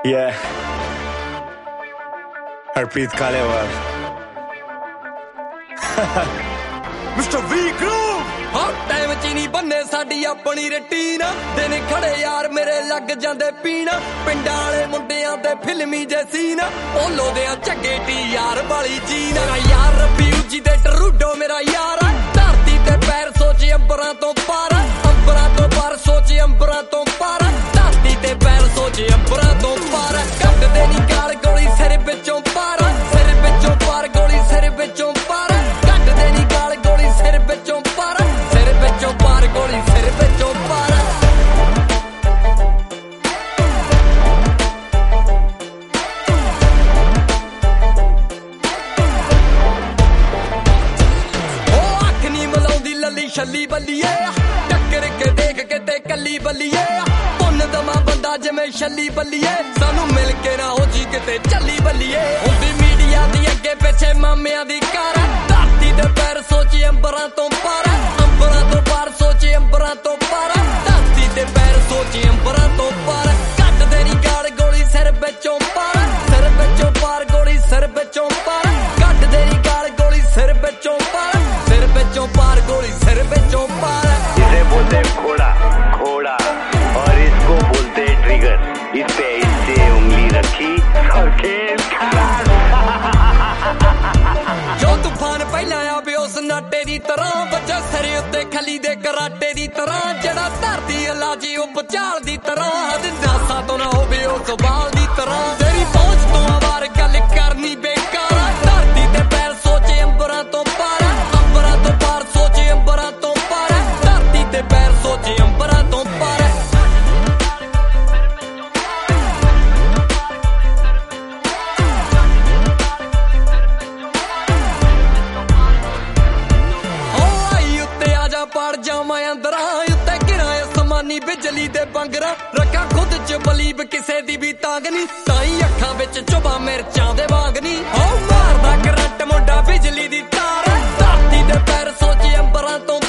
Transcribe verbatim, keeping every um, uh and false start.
Yeah. Harpreet Kalewal. Mister Vikram ਹਾਂ time ਚ ਨਹੀਂ ਬੰਨੇ ਸਾਡੀ ਆਪਣੀ ਰੁਟੀਨ ਦਿਨ ਖੜੇ ਯਾਰ ਮੇਰੇ ਲੱਗ ਜਾਂਦੇ ਪੀਣ ਪਿੰਡਾਂ ਵਾਲੇ ਮੁੰਡਿਆਂ ਤੇ ਫਿਲਮੀ ਜੇ ਸੀਨ ਓਲੋ ਦੇ ਝੱਗੇ ਟੀ ਯਾਰ ਵਾਲੀ ਚੀਨ ਯਾਰ ਰੱਬੀ ਉੱਚੀ ਤੇ ਟਰੂਡੋ ਮੇਰਾ ਯਾਰ ਧਰਤੀ ਤੇ ਪੈਰ ਸੋਚ ਅੰਬਰਾਂ ਤੋਂ ਪਾਰ ਅੰਬਰਾਂ ਤੋਂ ਪਾਰ ਸੋਚ ਅੰਬਰਾਂ ਤੋਂ ਪਾਰ ਧਰਤੀ ਤੇ ਪੈਰ ਸੋਚ ਅੰਬਰਾਂ ਤੋਂ ਪਾਰ ਕੱਢਦੇ ਨਹੀਂ ਗਾਲ ਗੋਲੀ ਸਿਰ ਵਿੱਚੋਂ ਪਾਰ ਸਿਰ ਵਿੱਚੋਂ ਪਾਰ ਗੋਲੀ ਸਿਰ ਵਿੱਚੋਂ ਪਾਰ ਕੱਢਦੇ ਨਹੀਂ ਗਾਲ ਗੋਲੀ ਸਿਰ ਵਿੱਚੋਂ ਪਾਰ ਸਿਰ ਵਿੱਚੋਂ ਪਾਰ ਗੋਲੀ ਸਿਰ ਵਿੱਚੋਂ ਪਾਰ ਉਹ ਅੱਖ ਨਹੀਂ ਮਲਾਉਂਦੀ ਲੱਲੀ ਛੱਲੀ ਬੱਲੀਏ ਟੱਕਰ ਕੇ ਦੇਖ ਕੇ ਤੇ ਕੱਲੀ ਬੱਲੀਏ ਪੁੰਨ ਦਮਾ ਬੰਦਾ ਜਿਵੇਂ ਛੱਲੀ ਬੱਲੀਏ ਸਾਨੂੰ ਮਿਲ ਕੇ ਨਾ ਹੋ ਜੀ ਕਿਤੇ ਚੱਲੀ ਬੱਲੀਏ ਹੁੰਦੀ ਮੀਡੀਆ ਦੀ ਅੱਗੇ ਪਿੱਛੇ ਮਾਮਿਆਂ ਦੀ ਕਾਰ ਧਰਤੀ ਦੇ ਪੈਰ ਸੋਚੀ ਅੰਬਰਾਂ ਤੋਂ ਪਾਰ ਅੰਬਰਾਂ ਤੋਂ ਪਾਰ ਸੋਚੀ ਅੰਬਰਾਂ ਤੋਂ ਪਾਰ ਧਰਤੀ ਦੇ ਪੈਰ ਸੋਚੀ ਅੰਬਰਾਂ ਤੋਂ ਪਾਰ ਕੱਢਦੇ ਨਹੀਂ ਗਾਲ ਗੋਲੀ ਸਿਰ ਵਿੱਚੋਂ ਪਾਰ ਸਿਰ ਵਿੱਚੋਂ ਪਾਰ ਗੋਲੀ ਸਿਰ ਵਿੱਚੋਂ ਪਾਰ ਕੱਢਦੇ ਨਹੀਂ ਗਾਲ ਗੋਲੀ ਸਿਰ ਵਿੱਚੋਂ ਪਾਰ ਸਿਰ ਵਿੱਚੋਂ ਪਾਰ ਗੋਲੀ ਸਿਰ ਵਿੱਚੋਂ ਪਾਰ इसे बोलते घोड़ा घोड़ा और इसको बोलते ट्रिगर इस पे इससे उंगली रखी और खेल ਜੋ ਤੂਫਾਨ ਪਹਿਲਾਂ ਆਵੇ ਉਸ ਨਾਟੇ ਦੀ ਤਰ੍ਹਾਂ ਬੱਚਾ ਸਿਰੇ ਉੱਤੇ ਖਲੀ ਦੇ ਕਰਾਟੇ ਦੀ ਤਰ੍ਹਾਂ ਜਿਹੜਾ ਧਰਤੀ ਅਲਾਜੀ ਉਹ ਬਚਾਲ ਦੀ ਤਰ੍ਹਾਂ ਦਿਨਾਸਾ ਤੋਂ ਨਾ ਹੋਵੇ ਉਹ ਸਵਾਲ ਦੀ ਤਰ੍ਹਾਂ ਤੇਰੀ ਪਹੁੰਚ ਤੋਂ ਆਵਾਰ ਗੱਲ ਕਰਨੀ ਬੇਕਾਰ ਧਰਤੀ ਤੇ ਪੈਰ ਸੋਚੇ ਅੰਬਰਾਂ ਤੋਂ ਪਾਰ ਅੰਬਰਾਂ ਤੋਂ ਪਾਰ ਸੋਚੇ ਅੰਬਰਾਂ ਤੋਂ ਪਾਰ ਧਰਤੀ ਤੇ ਪੈਰ ਸੋਚੇ ਅੰਬਰਾਂ ਤੋਂ ਪਾਰ ਪਾੜ ਜਾਵਾਂ ਅੰਦਰਾਂ ਉੱਤੇ ਗਿਰਾਂ ਅਸਮਾਨੀ ਬਿਜਲੀ ਦੇ ਬੰਗਰਾਂ ਰੱਖਾਂ ਖੁਦ ਚ ਬਲੀਬ ਕਿਸੇ ਦੀ ਵੀ ਤਾਂਗ ਨਹੀਂ ਤਾਈ ਅੱਖਾਂ ਵਿੱਚ ਚੁਬਾ ਮਿਰਚਾਂ ਦੇ ਵਾਂਗ ਨਹੀਂ ਹੋ ਮਾਰਦਾ ਕਰੰਟ ਮੁੰਡਾ ਬਿਜਲੀ ਦੀ ਤਾਰ ਧਰਤੀ ਦੇ ਪੈਰ ਸੋਚੇ ਅੰਬਰਾਂ ਤੋਂ